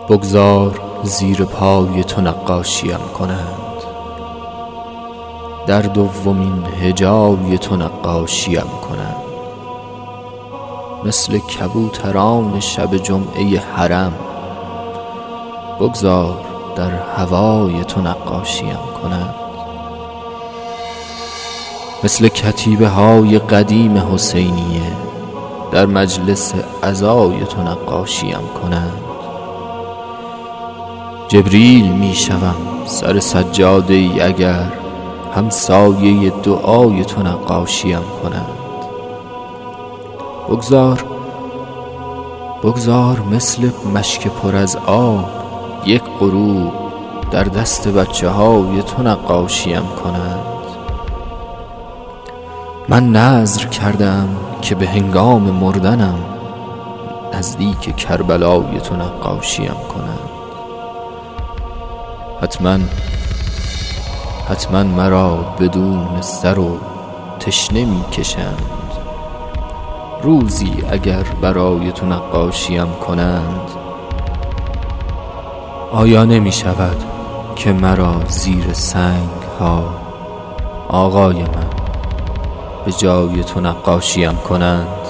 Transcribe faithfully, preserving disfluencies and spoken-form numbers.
بگذار زیر پای تو نقاشیم کنند، در دومین هجای تو نقاشیم کنند. مثل کبوتران شب جمعه حرم، بگذار در هوای تو نقاشیم کنند. مثل کتیبه های قدیم حسینیه، در مجلس عزای تو نقاشیم کنند. جبریل می شوم سر سجاده ای اگر همسایه دعای تو نقاشیم کنند. بگذار بگذار مثل مشک پر از آب یک غروب در دست بچه های تو نقاشیم کنند. من نذر کردم که به هنگام مردنم نزدیک کربلای تو نقاشیم کنند. حتما حتما مرا بدون سر و تشنه می کشند، روزی اگر برای تو نقاشیم کنند. آیا نمی شود که مرا زیر سنگ ها آقای من به جای تو نقاشیم کنند؟